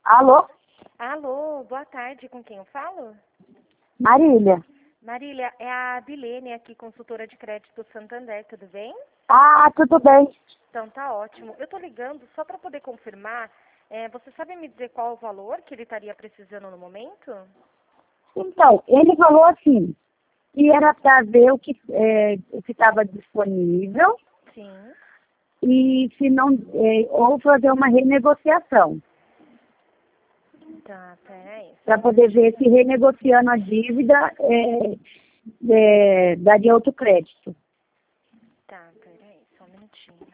Alô? Alô, boa tarde, com quem eu falo? Marília. Marília, é a Bilene aqui, consultora de crédito do Santander, tudo bem? Ah, tudo bem. Então tá ótimo. Eu tô ligando só para poder confirmar, você sabe me dizer qual o valor que ele estaria precisando no momento? Então, ele falou assim, que era para ver o que estava disponível Sim. e se não, ou fazer uma renegociação, Tá, peraí. para poder ver se renegociando a dívida daria outro crédito. Tá, peraí, só um minutinho.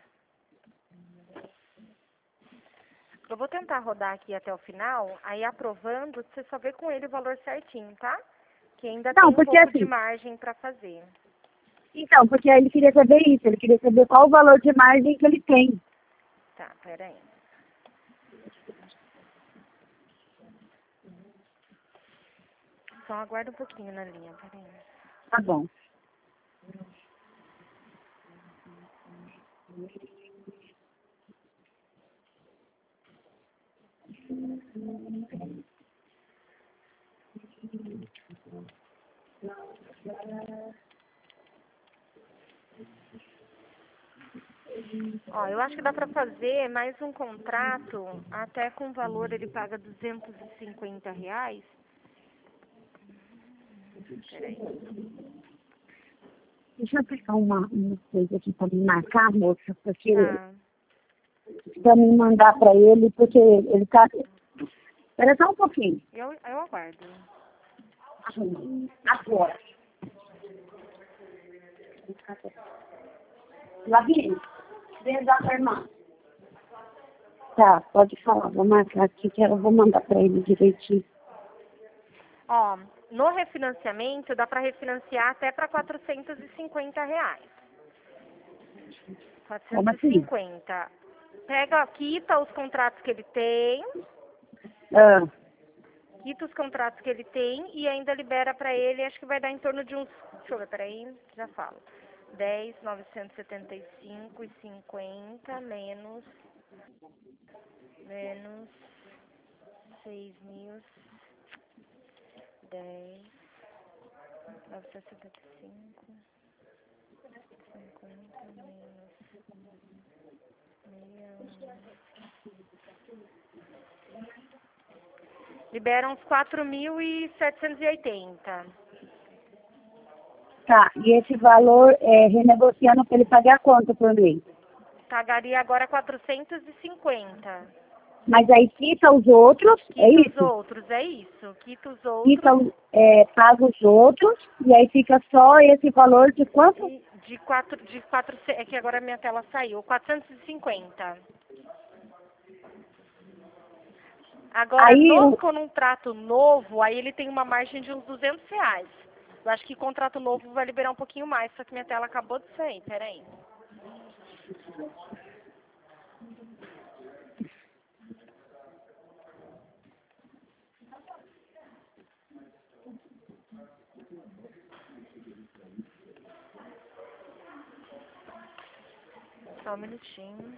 Eu vou tentar rodar aqui até o final, aí aprovando, você só vê com ele o valor certinho, tá? Que ainda Não, tem um porque pouco assim, de margem para fazer. então, porque aí ele queria saber isso, ele queria saber qual o valor de margem que ele tem. Tá, peraí. Só aguarda um pouquinho na linha, peraí. Tá bom. Ó, eu acho que dá para fazer mais um contrato, até com valor ele paga R$ 250. Peraí. Deixa eu pegar uma coisa aqui para me marcar, moça, porque Tá. para me mandar para ele, porque ele está. Espera só um pouquinho. Eu aguardo. Agora. Lavine, vem dar para irmã. Tá, pode falar. Vou marcar aqui que eu vou mandar para ele direitinho. Ó, no refinanciamento dá para refinanciar até para R$ 450. Como assim? 450. Pega, quita os contratos que ele tem, Ah, e ainda libera para ele, acho que vai dar em torno de uns, deixa eu ver, peraí, já falo. 10.975,50 menos 6.000, 10.975, 50 menos 6. Libera uns 4.780. tá. E esse valor renegociando para ele pagar quanto por mês? Pagaria agora 450. Mas aí quita os outros, é Quita os isso? outros, é isso. Quita os Quita, outros paga os outros, e aí fica só esse valor de quanto? de quatro, é que agora minha tela saiu, 450. Agora, Aí, no contrato novo, aí ele tem uma margem de uns R$ 200. Eu acho que contrato novo vai liberar um pouquinho mais, só que minha tela acabou de sair, peraí. Só um minutinho.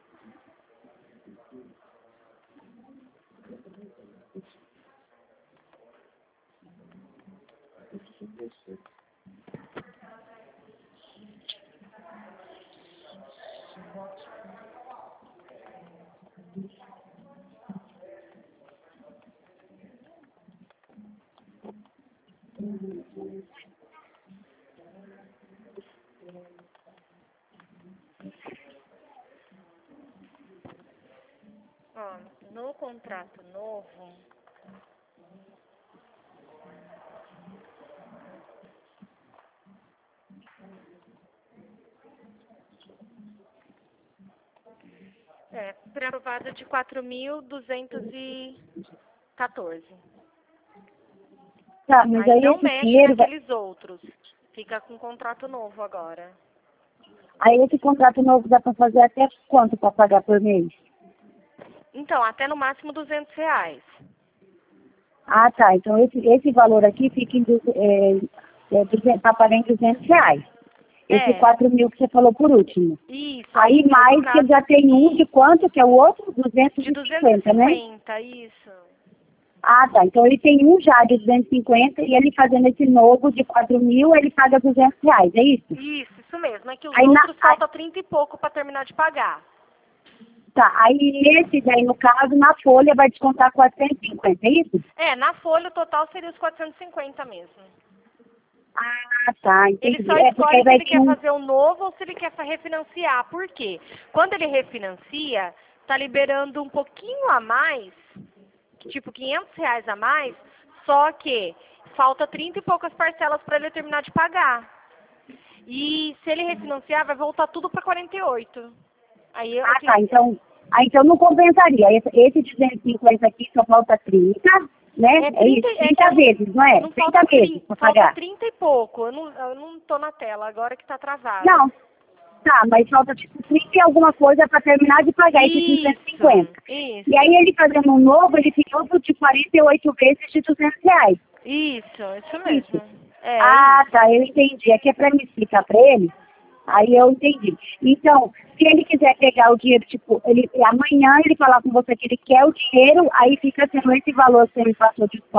Ó, no contrato novo, pré-aprovado de 4.214. tá, mas Aí aí não esse mexe dinheiro, naqueles outros. Fica com contrato novo agora. aí esse contrato novo dá para fazer até quanto para pagar por mês? Então, até no máximo R$ 200. Ah, tá. Então esse valor aqui fica em para pagar em R$ 200. Esse 4 mil que você falou por último. Isso. Aí no mais caso, que já tem um de quanto, que é o outro? de 250, né? 250, isso. Ah, tá. Então ele tem um já de 250 e ele fazendo esse novo de 4 mil, ele paga R$ 200, é isso? Isso mesmo. É que os Aí outros falta 30 e pouco para terminar de pagar. Tá, aí esse daí, no caso, na folha vai descontar 450, é isso? Na folha o total seria os 450 mesmo. Ah, tá, entendi. Ele só Porque escolhe aí se vai ele ter quer fazer o novo ou se ele quer refinanciar. Por quê? Quando ele refinancia, tá liberando um pouquinho a mais, tipo R$ 500 a mais, só que falta 30 e poucas parcelas para ele terminar de pagar. E se ele refinanciar, vai voltar tudo para 48. Aí Ah, tá, então não compensaria. Esse de 250 aqui só falta 30, né? É isso, 30 vezes, não é? Não 30 falta vezes para falta pagar. 30 e pouco. Eu não tô na tela, agora que tá travado. Não, tá, mas falta tipo 30 e alguma coisa para terminar de pagar esse de 250. Isso. E aí ele fazendo um novo, ele ficou de 48 vezes de R$ 200. Isso mesmo. Tá, eu entendi. Aqui é para me explicar para ele. Aí eu entendi. Então, se ele quiser pegar o dinheiro, tipo, amanhã ele falar com você que ele quer o dinheiro, aí fica sendo esse valor que ele passou de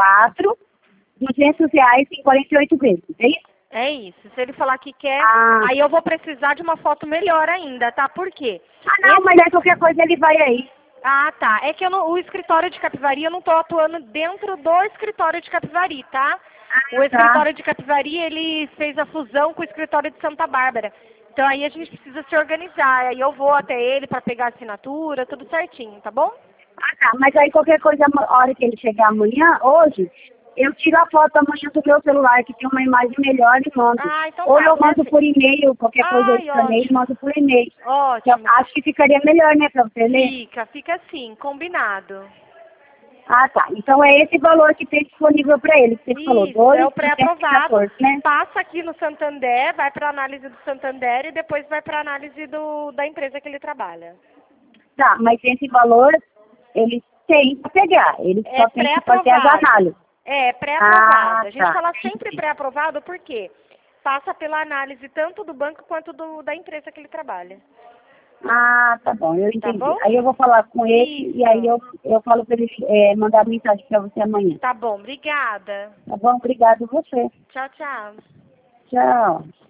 R$ 400 em 48 vezes, é isso? É isso. Se ele falar que quer, aí eu vou precisar de uma foto melhor ainda, tá? Por quê? Não, mas aí qualquer coisa ele vai aí. Ah, tá. É que o escritório de Capivari, eu não tô atuando dentro do escritório de Capivari, tá? O escritório de Capivari, ele fez a fusão com o escritório de Santa Bárbara. Então aí a gente precisa se organizar. Aí eu vou até ele para pegar a assinatura, tudo certinho, tá bom? Tá, mas aí qualquer coisa, a hora que ele chegar amanhã, hoje, eu tiro a foto amanhã do meu celular, que tem uma imagem melhor e mando. Então Ou tá, eu mando por e-mail, qualquer coisa eu escaneio e mando por e-mail. Ótimo. Eu acho que ficaria melhor, né, pra você ler? Fica assim, combinado. Tá. Então é esse valor que tem disponível para ele, que você falou, 12, é o pré-aprovado. né? Passa aqui no Santander, vai para análise do Santander e depois vai para análise da empresa que ele trabalha. Tá, mas esse valor, ele tem para pegar, ele só tem que fazer as análises. É, pré-aprovado. A gente Tá. fala sempre pré-aprovado porque passa pela análise tanto do banco quanto da empresa que ele trabalha. Tá bom, eu entendi. Tá bom? Aí eu vou falar com ele e aí eu falo para ele mandar mensagem para você amanhã. Tá bom, obrigada. Tá bom? Obrigado você. Tchau, tchau. Tchau.